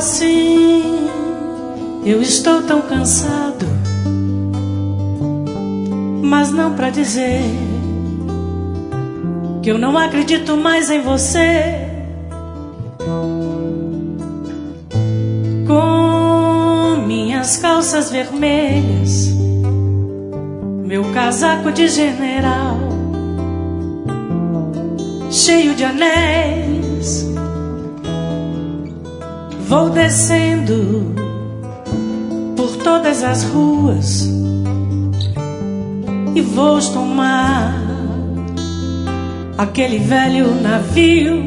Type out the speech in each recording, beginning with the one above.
Assim, eu estou tão cansado, mas não pra dizer que eu não acredito mais em você. Com minhas calças vermelhas, meu casaco de general, cheio de anéis, vou descendo por todas as ruas e vou tomar aquele velho navio.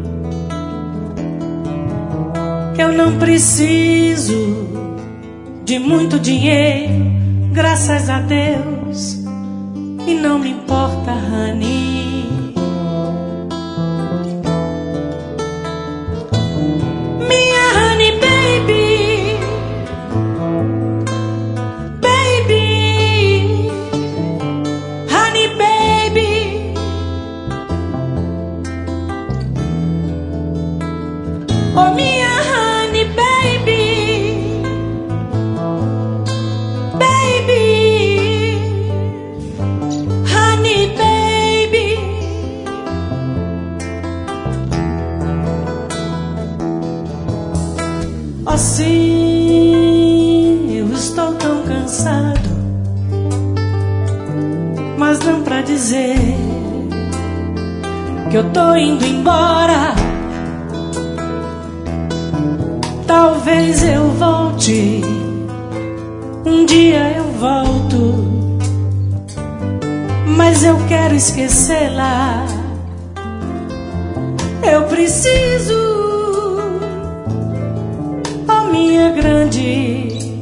Eu não preciso de muito dinheiro, graças a Deus, e não me importa, honey. Minha honey baby, baby, honey baby. Oh, minha honey baby, baby, honey baby. Assim, eu estou tão cansado, mas não pra dizer que eu tô indo embora. Talvez eu volte, um dia eu volto, mas eu quero esquecê-la. Eu preciso, a minha grande,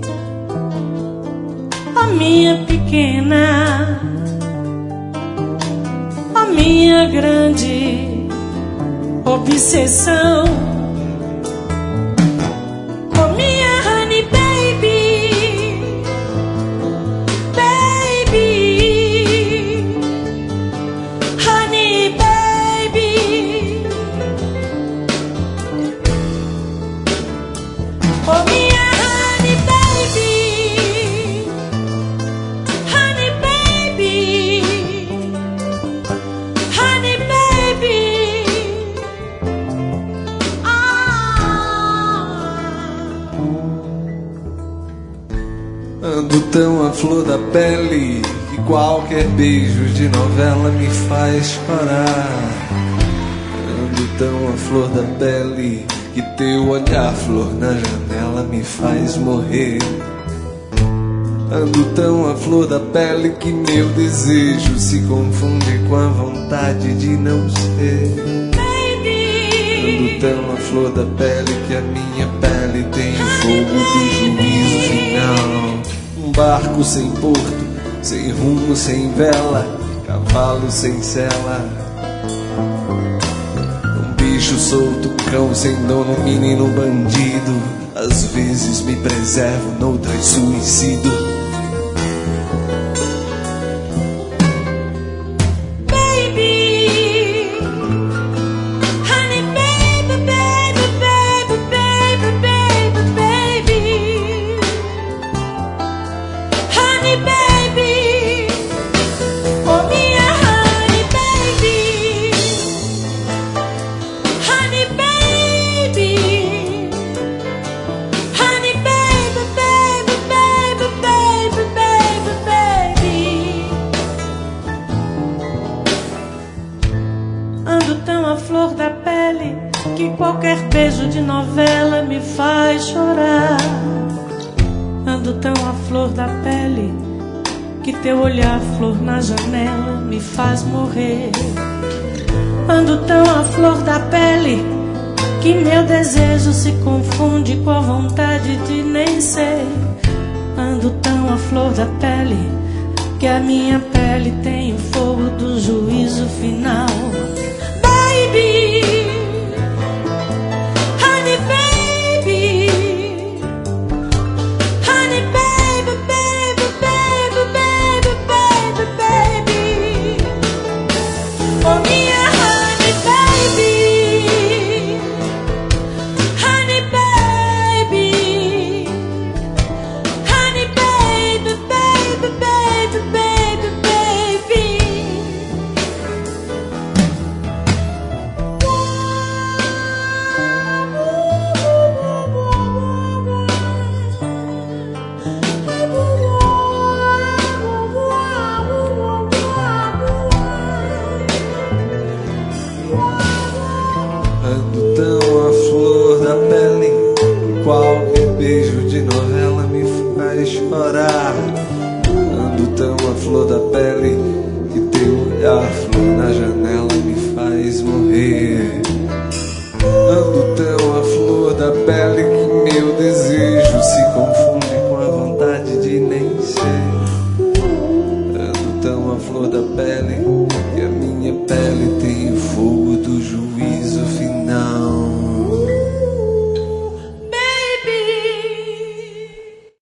a minha pequena, a minha grande obsessão. Ando tão à flor da pele que qualquer beijo de novela me faz chorar. Ando tão à flor da pele que teu olhar, flor na janela, me faz morrer. Ando tão à flor da pele que meu desejo se confunde com a vontade de não ser. Ando tão à flor da pele que a minha pele tem o fogo do juízo final. Um barco sem porto, sem rumo, sem vela, cavalo sem sela. Um bicho solto, cão sem dono, menino bandido. Às vezes me preservo, noutras suicido. Flor da pele que qualquer beijo de novela me faz chorar. Ando tão à flor da pele que teu olhar, flor na janela, me faz morrer. Ando tão à flor da pele que meu desejo se confunde com a vontade de nem ser. Ando tão à flor da pele que a minha pele tem o fogo do juízo final. Baby, honey baby, honey baby, baby, baby, baby, baby, baby. Oh, minha honey baby, honey baby. qualquer beijo de novela me faz chorar. Ando tão à flor da pele que teu olhar, flor na janela, me faz morrer. Ando tão à flor da pele que meu desejo se confunde com a vontade de nem ser. Ando tão à flor da pele que a minha pele tem o fogo do juízo.